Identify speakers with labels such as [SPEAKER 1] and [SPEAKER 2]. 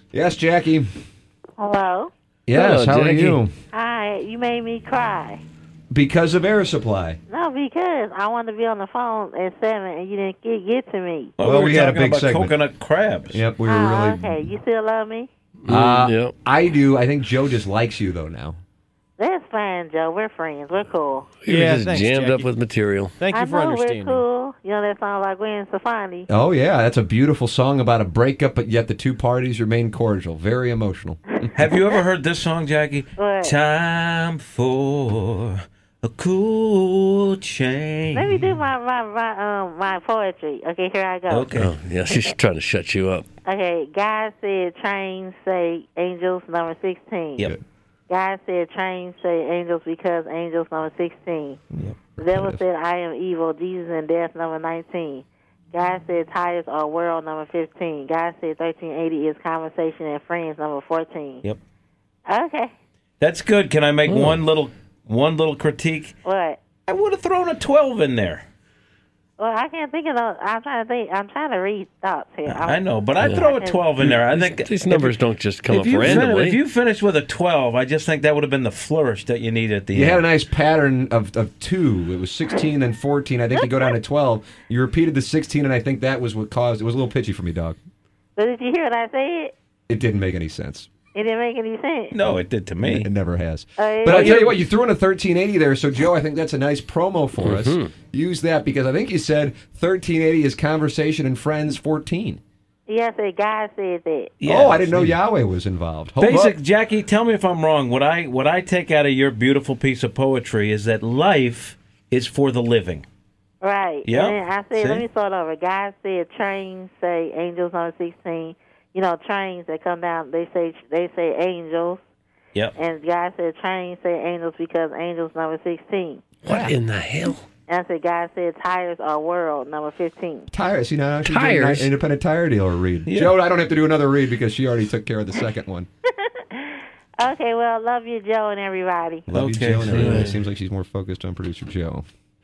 [SPEAKER 1] Yes, Jackie.
[SPEAKER 2] Hello.
[SPEAKER 1] Yes,
[SPEAKER 3] Hello,
[SPEAKER 1] how are
[SPEAKER 3] Jackie.
[SPEAKER 1] you?
[SPEAKER 2] Hi. You made me cry.
[SPEAKER 1] Because of Air Supply.
[SPEAKER 2] No, because I wanted to be on the phone at 7 and you didn't get to me.
[SPEAKER 1] Well, we
[SPEAKER 4] were
[SPEAKER 1] had a
[SPEAKER 4] talking
[SPEAKER 1] big
[SPEAKER 4] about
[SPEAKER 1] segment.
[SPEAKER 4] coconut crabs.
[SPEAKER 1] Yep, we were
[SPEAKER 2] Oh,
[SPEAKER 1] really...
[SPEAKER 2] okay. You still love me?
[SPEAKER 3] Yep.
[SPEAKER 1] I do. I think Joe just likes you, though, now.
[SPEAKER 2] That's fine, Joe. We're friends. We're cool.
[SPEAKER 3] You're
[SPEAKER 5] Yeah,
[SPEAKER 3] just
[SPEAKER 5] thanks,
[SPEAKER 3] jammed up
[SPEAKER 5] Jackie.
[SPEAKER 3] with material.
[SPEAKER 5] Thank
[SPEAKER 2] I
[SPEAKER 5] you for
[SPEAKER 2] know
[SPEAKER 5] understanding.
[SPEAKER 2] we're cool. You know that song by Gwen Stefani?
[SPEAKER 1] Oh, yeah, that's a beautiful song about a breakup, but yet the two parties remain cordial. Very emotional.
[SPEAKER 4] Have you ever heard this song, Jackie?
[SPEAKER 2] What?
[SPEAKER 4] Time for a cool change.
[SPEAKER 2] Let me do my poetry. Okay, here I go.
[SPEAKER 4] Okay.
[SPEAKER 3] Oh, yeah, she's trying to shut you up.
[SPEAKER 2] Okay, God said trains say angels number 16.
[SPEAKER 4] Yep.
[SPEAKER 2] God said trains say angels because angels number 16. The devil said I am evil, Jesus and death number 19. God said tires are world number 15. God said 1380 is conversation and friends number 14.
[SPEAKER 4] Yep.
[SPEAKER 2] Okay.
[SPEAKER 4] That's good. Can I make one little critique?
[SPEAKER 2] What?
[SPEAKER 4] I would have thrown a 12 in there.
[SPEAKER 2] Well, I can't think of those. I'm trying to think. I'm trying to read thoughts here.
[SPEAKER 4] I know, but I'd throw a 12 in there. I think
[SPEAKER 3] These numbers don't just come up
[SPEAKER 4] if
[SPEAKER 3] randomly.
[SPEAKER 4] you finished with a 12, I just think that would have been the flourish that you need at the
[SPEAKER 1] You
[SPEAKER 4] end.
[SPEAKER 1] had a nice pattern of two. It was 16, then 14. I think you go down to 12. You repeated the 16, and I think that was what caused... It was a little pitchy for me, dog.
[SPEAKER 2] But did you hear what I said?
[SPEAKER 1] It didn't make any sense.
[SPEAKER 2] It didn't make any sense.
[SPEAKER 4] No, it did to me.
[SPEAKER 1] It never has.
[SPEAKER 2] yeah.
[SPEAKER 1] But I'll tell you what, you threw in a 1380 there, so Joe, I think that's a nice promo for us. Use that, because I think you said 1380 is conversation and friends 14.
[SPEAKER 2] Yeah, I said God said that.
[SPEAKER 4] Yeah.
[SPEAKER 1] Oh, I didn't know Yahweh was involved. Hold
[SPEAKER 4] Basic,
[SPEAKER 1] up.
[SPEAKER 4] Jackie, tell me if I'm wrong. What I take out of your beautiful piece of poetry is that life is for the living.
[SPEAKER 2] Right.
[SPEAKER 4] Yeah.
[SPEAKER 2] And then I said,
[SPEAKER 4] See?
[SPEAKER 2] let me start over. God said trains say angels number 16. You know, trains that come down, they say angels.
[SPEAKER 4] Yep.
[SPEAKER 2] And God said trains say angels because angels number 16.
[SPEAKER 3] What in the hell?
[SPEAKER 2] And I said, God said tires are world number 15.
[SPEAKER 1] Tires. See, now she's
[SPEAKER 3] Tires?
[SPEAKER 1] doing an independent tire dealer read.
[SPEAKER 4] Yeah.
[SPEAKER 1] Joe, I don't have to do another read because she already took care of the second one.
[SPEAKER 2] Okay, well, love you, Joe, and everybody.
[SPEAKER 1] Love
[SPEAKER 4] Okay.
[SPEAKER 1] you, Joe. And everybody. Seems like she's more focused on producer Joe.